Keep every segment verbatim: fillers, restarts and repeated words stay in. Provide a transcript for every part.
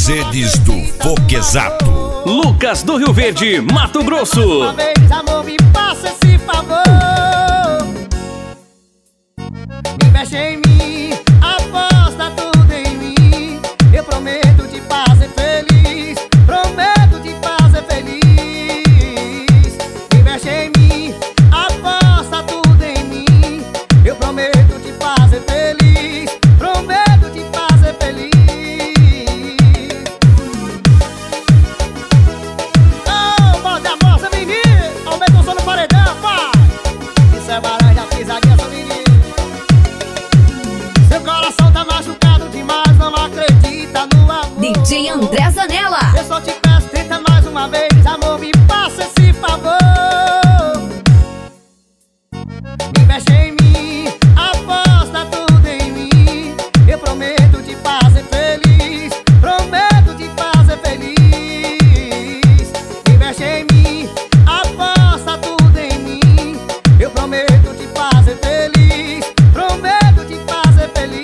Mercedes do Foquezato. Lucas do Rio Verde, Mato Grosso. Uma vez, amor, me faça esse favor. Investe em mim, aposta tudo em mim. Eu prometo te fazer feliz, prometo te fazer feliz. Investe em mim, aposta tudo em mim. Eu prometo te fazer feliz, prometo te fazer feliz. Oh, bota a moça, menino, aumenta o som no paredão, pai. Isso é barulho da pisadinha, seu menino. Seu coração tá machucado demais, não acredita no amor. D J André Zanella. Eu só te peço, tenta mais uma vez, amor, me faça esse favor. Investe em mim, aposta tudo em mim. Eu prometo te fazer feliz, prometo te fazer feliz. Investe em mim, aposta tudo em mim. Eu prometo te fazer feliz, prometo te fazer feliz.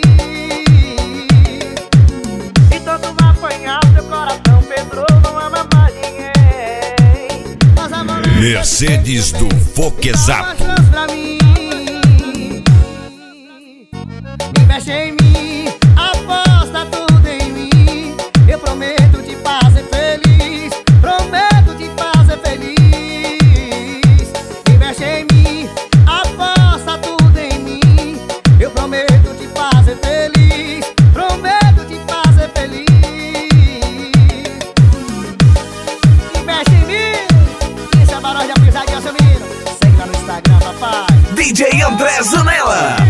Então tu vai apanhar o teu coração, Pedro, não ama mais ninguém. Mas amor, Mercedes do Foquezato. dá uma chance pra mim. Investe em mim, aposta tudo em mim. Eu prometo te fazer feliz, prometo te fazer feliz. Investe em mim, aposta tudo em mim. Eu prometo te fazer feliz, prometo te fazer feliz. Investe em mim, isso é barulho da pisadinha, seu menino. Segue lá no Instagram, papai. D J André Zanella.